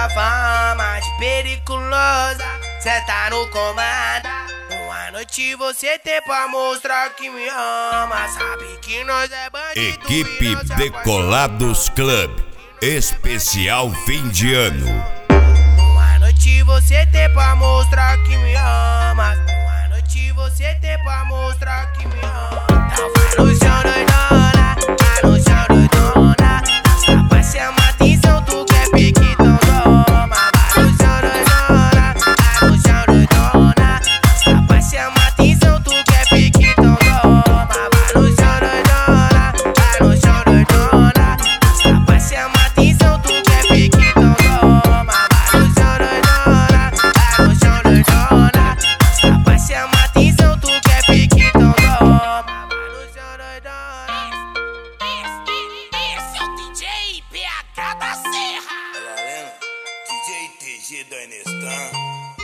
tua fama de periculosa, cê tá no comando. Uma noite você tem pra mostrar que me ama. Sabe que nós é bandido. Equipe Decolados Club, especial fim de ano. Uma noite você tem pra mostrar que me ama. Uma noite você tem pra mostrar que me ama. Então vai no chão doidona, vai no chão doidona. Rapaz, chama atenção, tu quer pique, então toma. Vai no chão doidona, vai no chão doidona. Rapaz, chama atenção, tu quer pique, então toma. Vai no chão doidona, vai no chão doidona. Rapaz, chama atenção, tu quer pique, então toma. Vai no chão doidona, vai no chão doidona. Rapaz, chama atenção, tu quer pique, então toma. Vai no chão doidona. Esse é o DJ PH da Serra. Tá vendo? DJ TG do Enestan.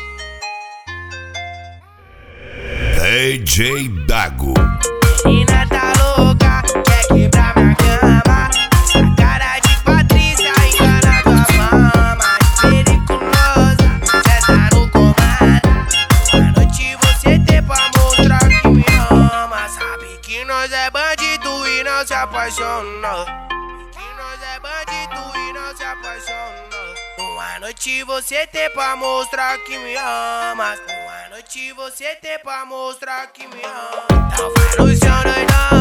DJ Dago. Menina tá louca, quer quebrar minha cama. Essa cara de Patrícia engana tua fama. De periculosa, cê tá no comando. Uma noite você tem pra mostrar que me ama. Sabe que nós é bandido e não se apaixona. Que nós é bandido e não se apaixona. Uma noite você tem pra mostrar que me ama. Uma noite você tem pra mostrar que me ama. Então vai no chão doidão.